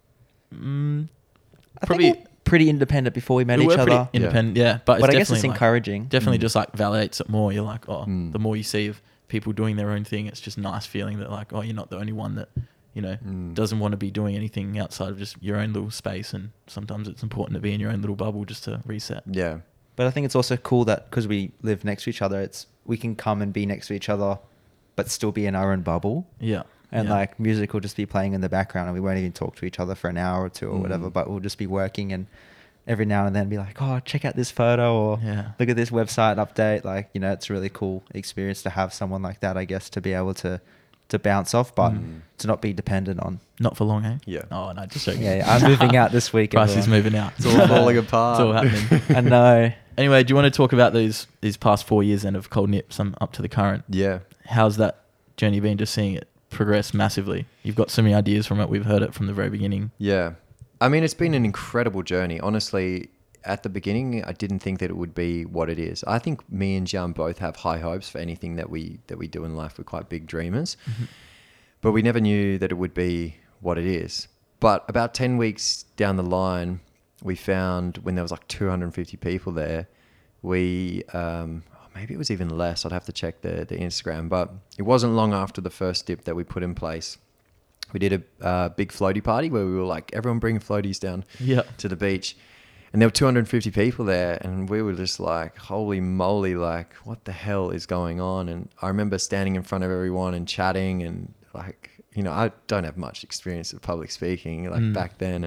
I probably think we're pretty independent before we met we each were pretty other. independent, yeah. But But I it's guess it's definitely, like, encouraging. definitely just like validates it more. You're like, the more you see of people doing their own thing, it's just nice feeling that like, you're not the only one that, doesn't want to be doing anything outside of just your own little space. And sometimes it's important to be in your own little bubble just to reset. Yeah. But I think it's also cool that because we live next to each other, we can come and be next to each other, but still be in our own bubble. Yeah. And yeah. like music will just be playing in the background and we won't even talk to each other for an hour or two or whatever, but we'll just be working and every now and then be like, check out this photo or look at this website update. Like, it's a really cool experience to have someone like that, I guess, to be able to bounce off, but to not be dependent on. Not for long, eh? Yeah. Oh, no, just joking. Yeah, I'm moving out this week. Bryce is moving out. It's all falling apart. It's all happening. I know. Anyway, do you want to talk about these past 4 years then of Cold Nips up to the current? Yeah. How's that journey been, just seeing it progress massively? You've got so many ideas from it. We've heard it from the very beginning. Yeah. I mean, it's been an incredible journey. Honestly, at the beginning, I didn't think that it would be what it is. I think me and Jian both have high hopes for anything that we do in life. We're quite big dreamers. But we never knew that it would be what it is. But about 10 weeks down the line, we found when there was like 250 people there, maybe it was even less. I'd have to check the Instagram. But it wasn't long after the first dip that we put in place. We did a big floaty party where we were like, everyone bring floaties down to the beach. And there were 250 people there. And we were just like, holy moly, like, what the hell is going on? And I remember standing in front of everyone and chatting and like, I don't have much experience of public speaking like back then.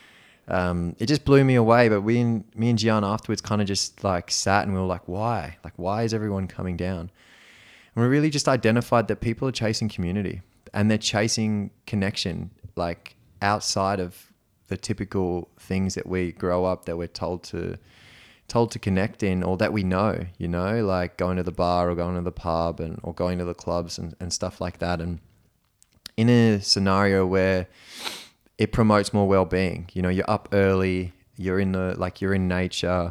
And it just blew me away. But me and Jian afterwards kind of just like sat and we were like, why? Like, why is everyone coming down? And we really just identified that people are chasing community and they're chasing connection, like outside of the typical things that we grow up that we're told to connect in, or that we know, you know, like going to the bar or going to the pub or going to the clubs and stuff like that. And in a scenario where it promotes more well-being, you know, you're up early, you're in nature,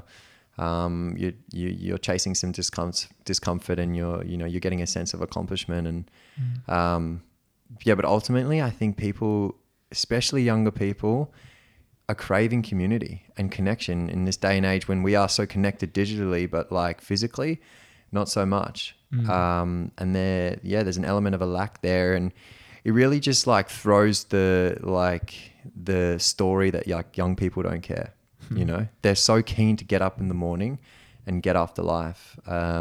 you're chasing some discomfort, and you're getting a sense of accomplishment. And but ultimately I think people, especially younger people, are craving community and connection in this day and age when we are so connected digitally, but like physically, not so much. And there's an element of a lack there, and it really just like throws the story that young people don't care. You know, they're so keen to get up in the morning and get after life.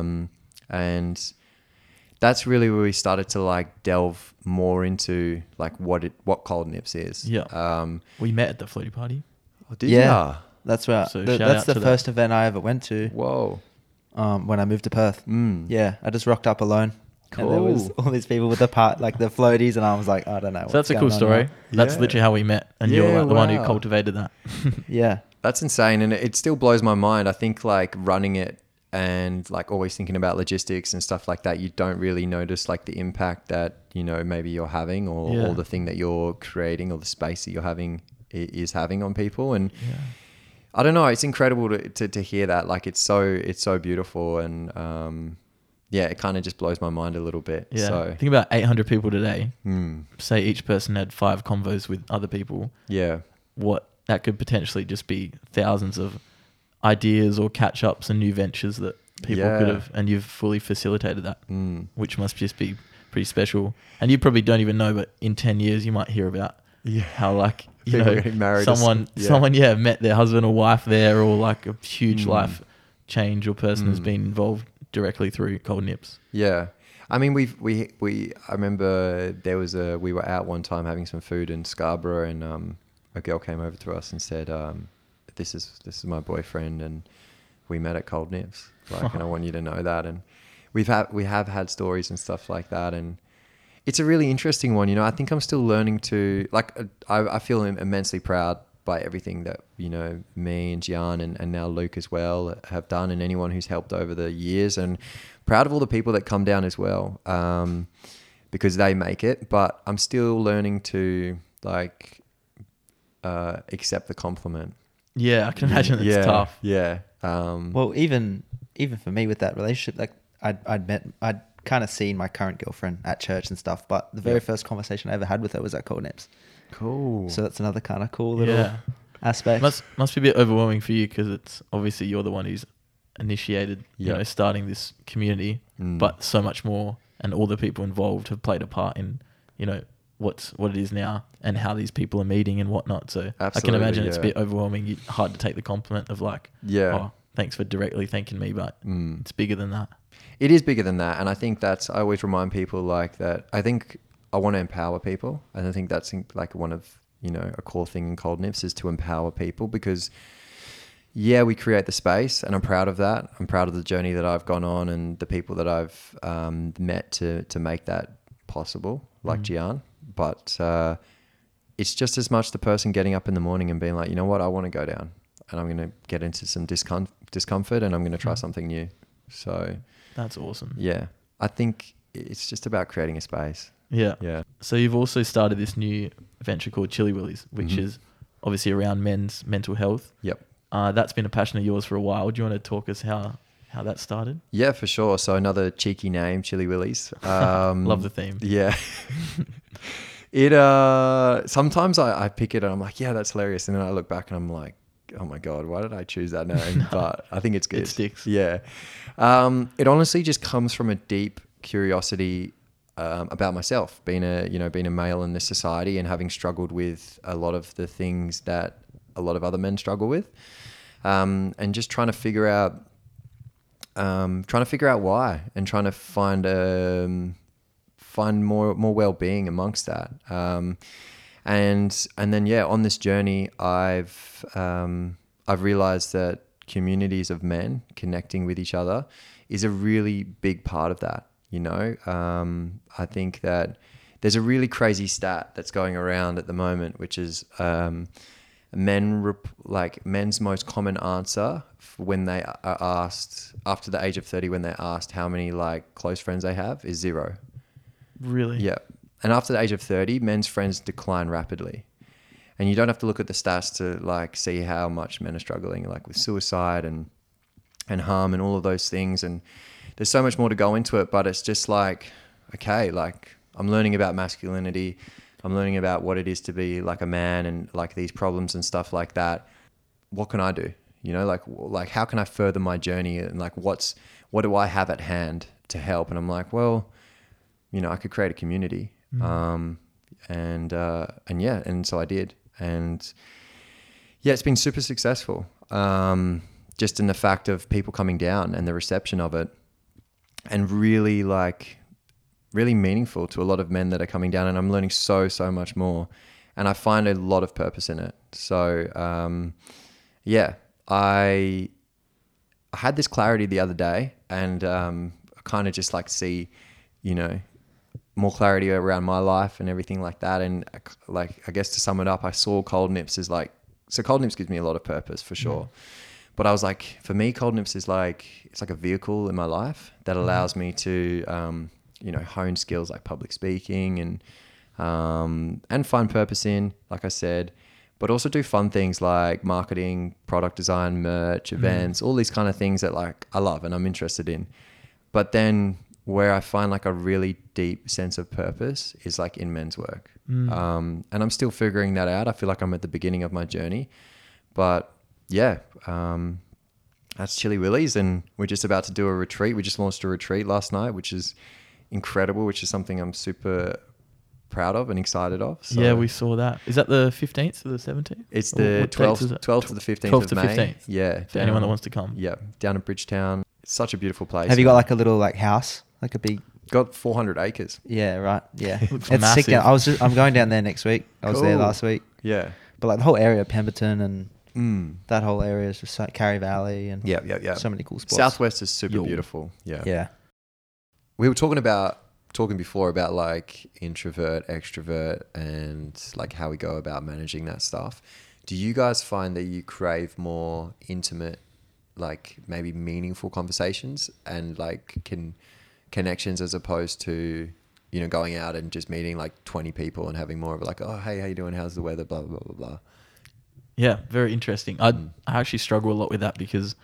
And that's really where we started to like delve more into like what Cold Nips is. Yeah. We met at the floaty party. Oh, did ya? That's where So that's the first event I ever went to. Whoa. When I moved to Perth. Yeah, I just rocked up alone. Cool. And there was all these people with the floaties, and I was like, I don't know. So that's a cool story. That's Yeah. literally how we met, and you're like the one who cultivated that. Yeah. That's insane. And it still blows my mind. I think like running it and like always thinking about logistics and stuff like that, you don't really notice like the impact that, you know, maybe you're having or the thing that you're creating or the space that you're having is having on people. And I don't know, it's incredible to hear that. Like it's so beautiful. And it kind of just blows my mind a little bit. Yeah. So Think about 800 people today. Say each person had 5 convos with other people. yeah. What that could potentially just be thousands of ideas or catch-ups and new ventures that people could have, and you've fully facilitated that, which must just be pretty special. And you probably don't even know, but in 10 years you might hear about how like, you People know, getting married someone met their husband or wife there, or like a huge life change or person has been involved directly through Cold Nips. Yeah. I mean, I remember we were out one time having some food in Scarborough, and a girl came over to us and said, this is my boyfriend, and we met at Cold Nips. Like, and I want you to know that. And we have had stories and stuff like that. And it's a really interesting one. You know, I think I'm still learning to, like, I feel immensely proud by everything that, you know, me and Gian and now Luke as well have done, and anyone who's helped over the years, and proud of all the people that come down as well, because they make it. But I'm still learning to like accept the compliment. Yeah, I can imagine it's tough. Yeah. Well, even for me with that relationship, like I'd kind of seen my current girlfriend at church and stuff, but the very first conversation I ever had with her was at Cold Nips. Cool. So that's another kind of cool little aspect. Must be a bit overwhelming for you, because it's obviously you're the one who's initiated, you know, starting this community, but so much more, and all the people involved have played a part in, you know, what it is now and how these people are meeting and whatnot. So I can imagine it's a bit overwhelming. Hard to take the compliment of like, oh, thanks for directly thanking me, but it's bigger than that. It is bigger than that. And I think I always remind people like that. I think I want to empower people. And I think that's like one of, you know, a core thing in Cold Nips is to empower people, because we create the space, and I'm proud of that. I'm proud of the journey that I've gone on and the people that I've met to make that possible, like Gian. But it's just as much the person getting up in the morning and being like, you know what, I want to go down and I'm going to get into some discomfort and I'm going to try something new. So that's awesome. Yeah. I think it's just about creating a space. Yeah. Yeah. So you've also started this new venture called Chili Willies, which is obviously around men's mental health. Yep. That's been a passion of yours for a while. Do you want to talk us how that started? Yeah, for sure. So another cheeky name, Chili Willies. Love the theme. Yeah. It sometimes I pick it and I'm like, yeah, that's hilarious. And then I look back and I'm like, oh my God, why did I choose that name? But I think it's good. It sticks. Yeah. It honestly just comes from a deep curiosity about myself, being a male in this society and having struggled with a lot of the things that a lot of other men struggle with, and just trying to figure out why, and trying to find more well-being amongst that. And then on this journey, I've realized that communities of men connecting with each other is a really big part of that. You know, I think that there's a really crazy stat that's going around at the moment, which is men's most common answer when they are asked after the age of 30, when they're asked how many like close friends they have, is 0. Really? Yeah. And after the age of 30, men's friends decline rapidly. And you don't have to look at the stats to like see how much men are struggling like with suicide and harm and all of those things. And there's so much more to go into it, but it's just like, okay, like I'm learning about masculinity. I'm learning about what it is to be like a man and like these problems and stuff like that. What can I do? You know, like how can I further my journey, and like what do I have at hand to help? And I'm like, well, you know, I could create a community. And so I did. And yeah, it's been super successful. Just in the fact of people coming down and the reception of it, and really meaningful to a lot of men that are coming down, and I'm learning so much more, and I find a lot of purpose in it. So I had this clarity the other day, and kind of just like see, you know, more clarity around my life and everything like that. And like, I guess to sum it up, I saw Cold Nips as like, so Cold Nips gives me a lot of purpose for sure. But I was like, for me, Cold Nips is like, it's like a vehicle in my life that allows me to, you know, hone skills like public speaking and find purpose in, like I said, but also do fun things like marketing, product design, merch, events, all these kind of things that like I love and I'm interested in. But then where I find like a really deep sense of purpose is like in men's work. And I'm still figuring that out. I feel like I'm at the beginning of my journey, but yeah, that's Chili Willies, and we're just about to do a retreat. We just launched a retreat last night, which is incredible, which is something I'm super proud of and excited of. So yeah, we saw that. Is that the 15th or the 17th? it's the 12th to the 15th of May. 15th. Yeah. For anyone that wants to come. Yeah. Down in Bridgetown. It's such a beautiful place. Have you got like a little like house, like a big? Got 400 acres. Yeah, right. Yeah, Looks it's massive. sick. I'm going down there next week. I was there Cool. last week, Yeah. but like the whole area of Pemberton and that whole area is just like Carry Valley and Yeah. so many cool spots. Southwest is super Yo. beautiful. Yeah. Yeah. We were talking before about like introvert, extrovert, and like how we go about managing that stuff. Do you guys find that you crave more intimate, like maybe meaningful conversations and like connections as opposed to, you know, going out and just meeting like 20 people and having more of like, oh, hey, how you doing? How's the weather? Blah, blah, blah, blah. Yeah, very interesting. I actually struggle a lot with that because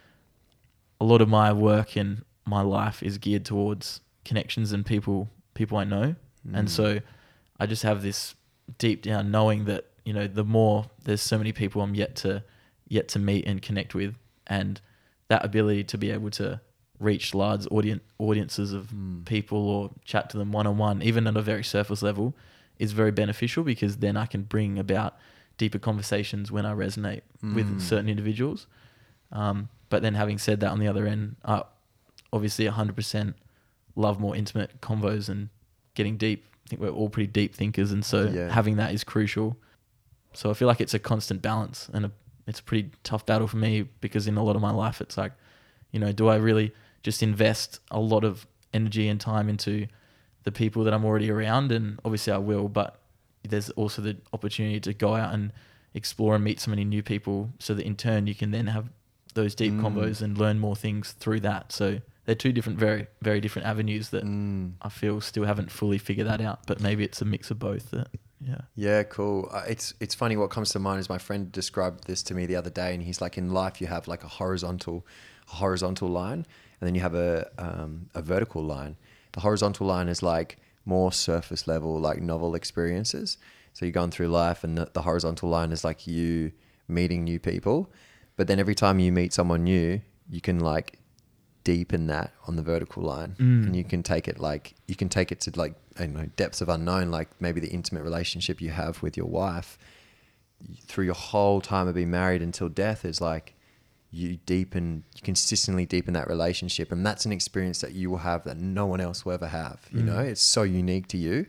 a lot of my work and my life is geared towards connections and people I know. And so I just have this deep down knowing that, you know, the more there's so many people I'm yet to meet and connect with, and that ability to be able to reach large audiences of people or chat to them one-on-one, even at a very surface level, is very beneficial, because then I can bring about deeper conversations when I resonate with certain individuals. But then having said that, on the other end, I obviously 100% love more intimate convos and getting deep. I think we're all pretty deep thinkers, and so having that is crucial. So I feel like it's a constant balance, and it's a pretty tough battle for me, because in a lot of my life it's like, you know, do I really just invest a lot of energy and time into the people that I'm already around? And obviously I will, but there's also the opportunity to go out and explore and meet so many new people, so that in turn you can then have those deep combos and learn more things through that. So they're two different, very, very different avenues that I feel still haven't fully figured that out, but maybe it's a mix of both. Yeah, cool. It's funny, what comes to mind is my friend described this to me the other day, and he's like, in life you have like a horizontal line, and then you have a vertical line. The horizontal line is like more surface level, like novel experiences. So you're going through life, and the horizontal line is like you meeting new people. But then every time you meet someone new, you can like deepen that on the vertical line, and you can take it to like, I don't know, depths of unknown, like maybe the intimate relationship you have with your wife through your whole time of being married until death is like, you consistently deepen that relationship, and that's an experience that you will have that no one else will ever have. You know, it's so unique to you.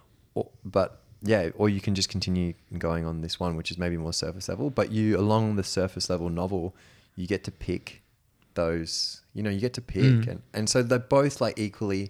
Or you can just continue going on this one, which is maybe more surface level, but you, along the surface level novel, you get to pick those, you know, you get to pick, and so they're both like equally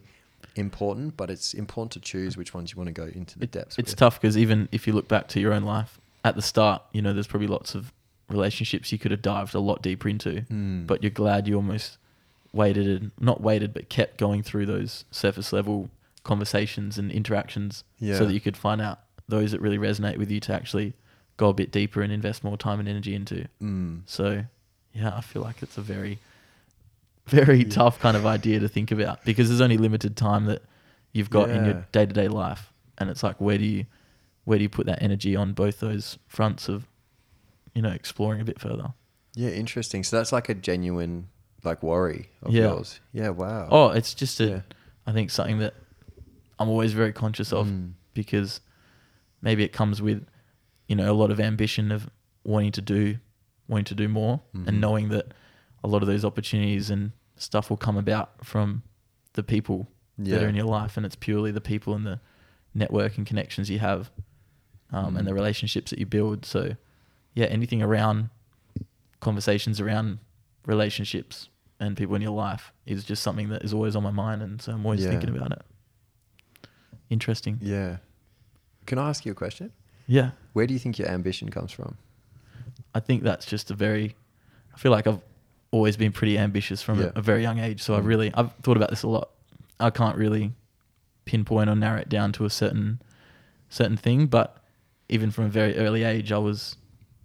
important, but it's important to choose which ones you want to go into the depths It's with. tough, because even if you look back to your own life, at the start, you know, there's probably lots of relationships you could have dived a lot deeper into, but you're glad you almost not waited, but kept going through those surface level conversations and interactions so that you could find out those that really resonate with you to actually go a bit deeper and invest more time and energy into. So yeah, I feel like it's a very, very tough kind of idea to think about, because there's only limited time that you've got in your day-to-day life. And it's like, where do you put that energy on both those fronts of, you know, exploring a bit further? Yeah, interesting. So that's like a genuine like worry of yours. Yeah, wow. Oh, it's just I think something that I'm always very conscious of, because maybe it comes with, you know, a lot of ambition of wanting to do more, and knowing that a lot of those opportunities and stuff will come about from the people that are in your life, and it's purely the people and the network and connections you have, and the relationships that you build. So yeah, anything around conversations around relationships and people in your life is just something that is always on my mind, and so I'm always thinking about it. Interesting. Yeah. Can I ask you a question? Yeah. Where do you think your ambition comes from? I think that's just I feel like I've always been pretty ambitious from a very young age. So I've thought about this a lot. I can't really pinpoint or narrow it down to a certain thing, but even from a very early age, I was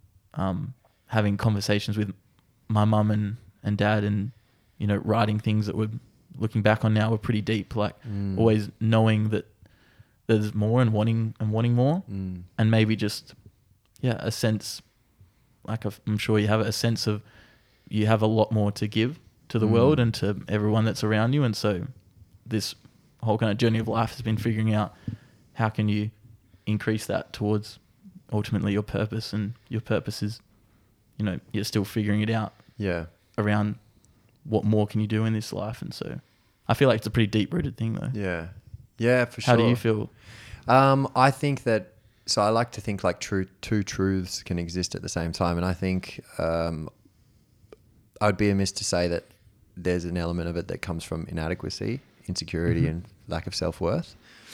having conversations with my mum and dad, and, you know, writing things that were, looking back on now, were pretty deep, like always knowing that there's more and wanting more, and maybe just a sense, like I'm sure you have a sense of you have a lot more to give to the world and to everyone that's around you. And so this whole kind of journey of life has been figuring out how can you increase that towards ultimately your purpose, and your purpose is, you know, you're still figuring it out around what more can you do in this life. And so I feel like it's a pretty deep rooted thing though. Yeah, for sure. How do you feel? I think that, so I like to think like two truths can exist at the same time. And I think I'd be amiss to say that there's an element of it that comes from inadequacy, insecurity, and lack of self-worth.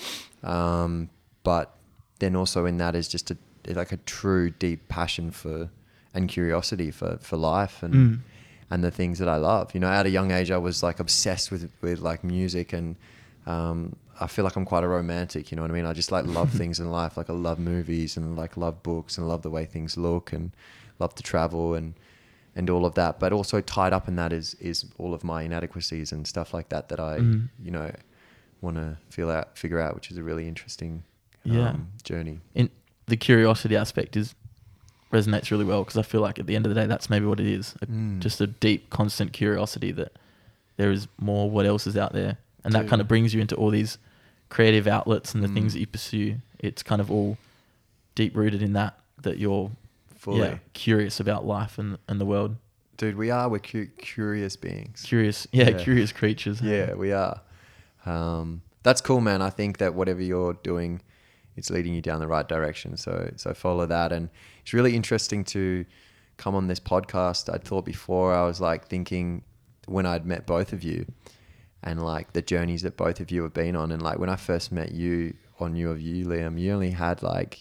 But then also in that is just a true deep passion for and curiosity for life and the things that I love. You know, at a young age, I was like obsessed with like music, and I feel like I'm quite a romantic, you know what I mean? I just like love things in life. Like I love movies and like love books and love the way things look and love to travel and all of that. But also tied up in that is all of my inadequacies and stuff like that I, you know, want to figure out, which is a really interesting journey. In the curiosity aspect resonates really well, because I feel like at the end of the day, that's maybe what it is. Just a deep, constant curiosity that there is more, what else is out there. And that kind of brings you into all these creative outlets and the things that you pursue. It's kind of all deep rooted in that you're fully curious about life and the world. Dude, we're curious beings. Curious creatures. Yeah, we are. That's cool, man. I think that whatever you're doing, it's leading you down the right direction. So follow that. And it's really interesting to come on this podcast. I thought before, I was like thinking when I'd met both of you and like the journeys that both of you have been on. And like when I first met you or knew of you, Liam, you only had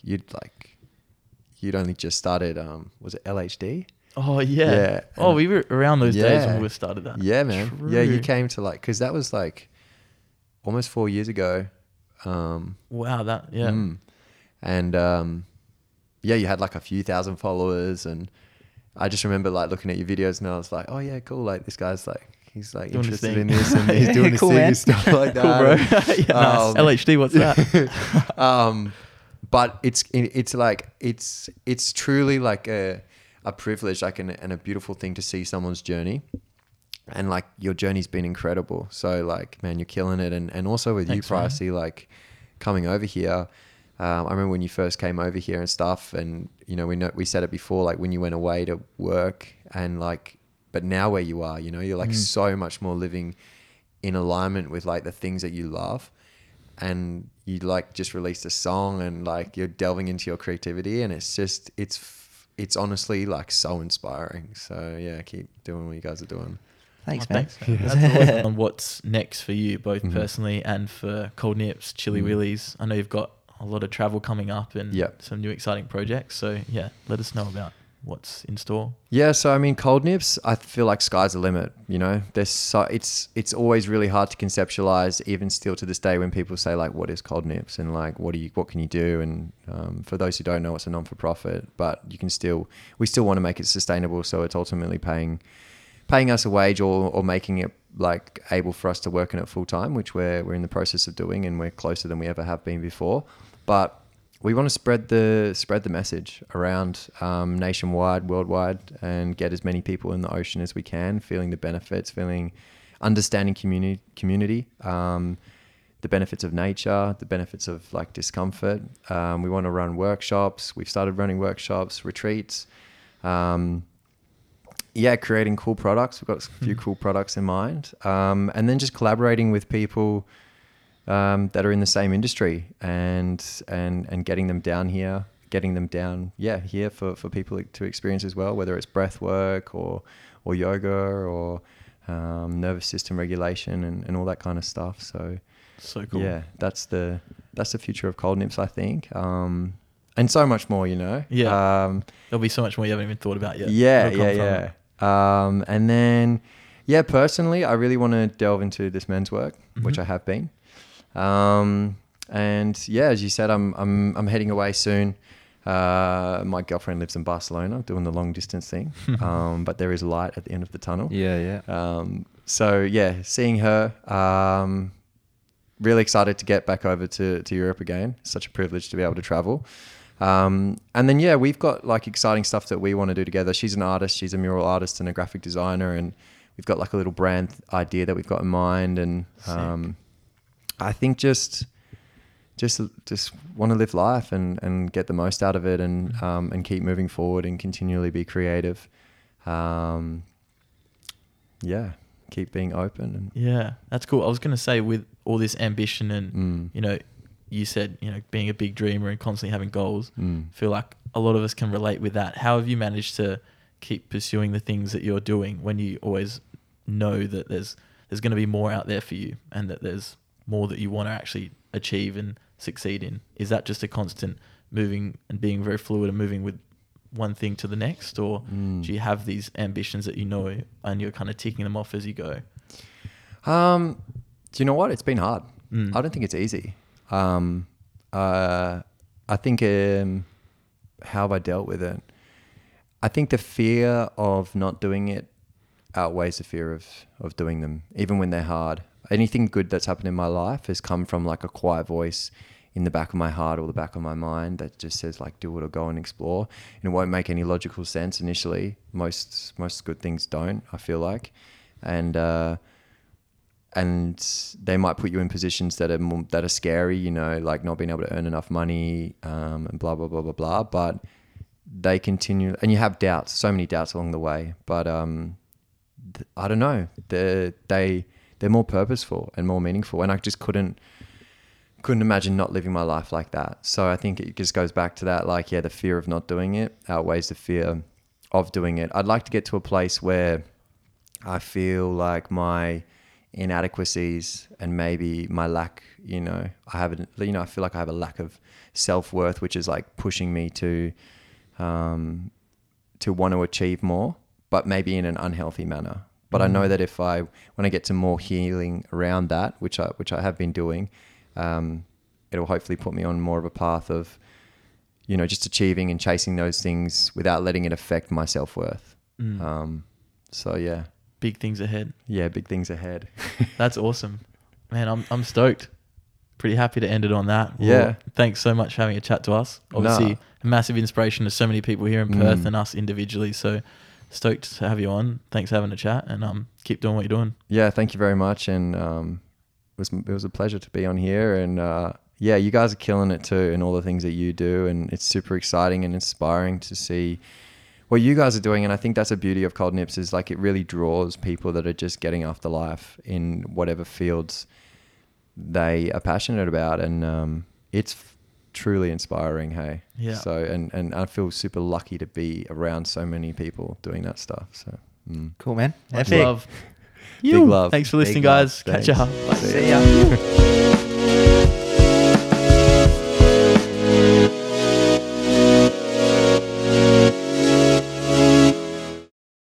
you'd only just started, was it LHD? Oh yeah. Oh, we were around those days when we started that. Yeah, man. True. Yeah, you came to like, cause that was like almost 4 years ago. Wow, that, yeah. And you had like a few thousand followers, and I just remember like looking at your videos and I was like, oh yeah, cool. Like this guy's like, he's like doing interested in this and he's doing this cool, thing man. and stuff like that. Cool, bro. Nice. LHD, what's that? But it's truly like a privilege, like and a beautiful thing to see someone's journey. And like your journey's been incredible. So like, man, you're killing it. And also with Thanks, you, Pricey, like coming over here. I remember when you first came over here and stuff, and you know, we said it before, like when you went away to work and like, but now where you are, you know, you're like so much more living in alignment with like the things that you love, and you like just released a song and like you're delving into your creativity, and it's just, it's honestly like so inspiring. So yeah, keep doing what you guys are doing. Thanks, man. That's awesome. And what's next for you, both personally and for Cold Nips, Chili Willies? I know you've got a lot of travel coming up and Yep. some new exciting projects. So yeah, let us know about what's in store. Yeah, so I mean, cold nips, I feel like sky's the limit. You know, it's always really hard to conceptualize, even still to this day, when people say like, "What is cold nips?" and like, "What can you do?" And for those who don't know, it's a non-for-profit, but we still want to make it sustainable, so it's ultimately paying us a wage or making it like able for us to work in it full time, which we're in the process of doing, and we're closer than we ever have been before. But we want to spread the message around nationwide, worldwide, and get as many people in the ocean as we can, feeling the benefits, understanding community, the benefits of nature, the benefits of like discomfort. We want to run workshops. We've started running workshops, retreats. Creating cool products. We've got a few cool products in mind. And then just collaborating with people that are in the same industry and getting them down here, here for people to experience as well, whether it's breath work or yoga or nervous system regulation and all that kind of stuff. So Cool. Yeah, that's the future of cold nips, I think. And so much more, you know. Yeah. There'll be so much more you haven't even thought about yet. Yeah. And then, personally, I really want to delve into this men's work, which I have been. And yeah, as you said, I'm heading away soon. My girlfriend lives in Barcelona, doing the long distance thing. But there is light at the end of the tunnel. Yeah. So yeah, seeing her, really excited to get back over to Europe again. Such a privilege to be able to travel. And then, we've got like exciting stuff that we want to do together. She's an artist. She's a mural artist and a graphic designer. And we've got like a little brand idea that we've got in mind. And, I think just want to live life and get the most out of it and keep moving forward and continually be creative. Keep being open. And Yeah, that's cool. I was going to say, with all this ambition and, you know, you said, you know, being a big dreamer and constantly having goals, feel like a lot of us can relate with that. How have you managed to keep pursuing the things that you're doing when you always know that there's going to be more out there for you and that there's more that you want to actually achieve and succeed in? Is that just a constant moving and being very fluid and moving with one thing to the next, or do you have these ambitions that you know and you're kind of ticking them off as you go? Do you know what? It's been hard. I don't think it's easy. I think how have I dealt with it? I think the fear of not doing it outweighs the fear of doing them, even when they're hard. Anything good that's happened in my life has come from like a quiet voice in the back of my heart or the back of my mind that just says like, do it or go and explore. And it won't make any logical sense initially. Most good things don't, I feel like. And they might put you in positions that are scary, you know, like not being able to earn enough money, and blah, blah, blah, blah, blah. But they continue, and you have doubts, so many doubts along the way. But, I don't know, they're more purposeful and more meaningful. And I just couldn't imagine not living my life like that. So I think it just goes back to that, like, the fear of not doing it outweighs the fear of doing it. I'd like to get to a place where I feel like my inadequacies and maybe my lack, I feel like I have a lack of self-worth, which is like pushing me to want to achieve more, but maybe in an unhealthy manner. But I know that when I get to more healing around that, which I have been doing, it'll hopefully put me on more of a path of, just achieving and chasing those things without letting it affect my self-worth. So yeah. Big things ahead. Yeah, big things ahead. That's awesome. Man, I'm stoked. Pretty happy to end it on that. Well, yeah. Thanks so much for having a chat to us. Obviously, a massive inspiration to so many people here in Perth and us individually. So stoked to have you on. Thanks for having a chat, and keep doing what you're doing. Yeah, thank you very much. And it was a pleasure to be on here. And you guys are killing it too, and all the things that you do. And it's super exciting and inspiring to see what you guys are doing. And I think that's the beauty of Cold Nips, is like it really draws people that are just getting after life in whatever fields they are passionate about. And it's truly inspiring, hey? Yeah. So, and I feel super lucky to be around so many people doing that stuff. So cool, man. Much Epic. love. Big love. Thanks for listening, Big love. guys. Catch ya. Bye. See ya.